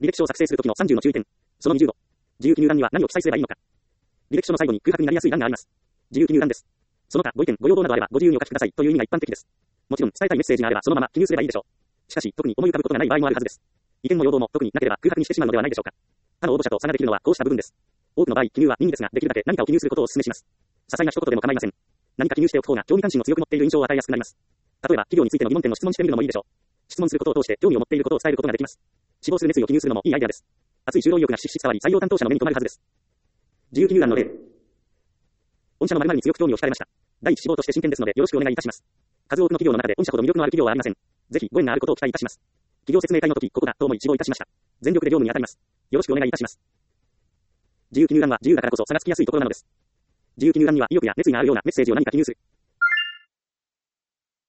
履歴書を作成するときの30の注意点。その20度。自由記入欄には何を記載すればいいのか。履歴書の最後に空白になりやすい欄があります。自由記入欄です。その他、ご意見、ご要望などあればご自由にお書きくださいという意味が一般的です。もちろん、伝えたいメッセージがあればそのまま記入すればいいでしょう。しかし、特に思い浮かぶことがない場合もあるはずです。意見も要望も特になければ空白にしてしまうのではないでしょうか。他の応募者と差ができるのはこうした部分です。多くの場合、記入は任意ですが、できるだけ何かを記入することをお勧めします。些細な一言でも構いません。何か記入しておく方が興味関心を強く持っている印象を与えやすくなります。例えば、企業についての疑問点の質問してみるのもいいでしょう。質問することを通して興味を持っていることを伝えることができます。志望する熱意を記入するのもいいアイデアです。熱い就労意欲がしっしり伝わり、採用担当者の目に留まるはずです。自由記入欄の例。御社の〇〇に強く興味を惹かれました。第一志望として真剣ですのでよろしくお願いいたします。数多くの企業の中で御社ほど魅力のある企業はありません。ぜひご縁があることを期待いたします。企業説明会の時、ここだと思い志望いたしました。全力で業務に当たります。よろしくお願いいたします。自由記入欄は自由だからこそ差がつきやすいところなのです。自由記入欄には意欲や熱意があるようなメッセージを何か記入する。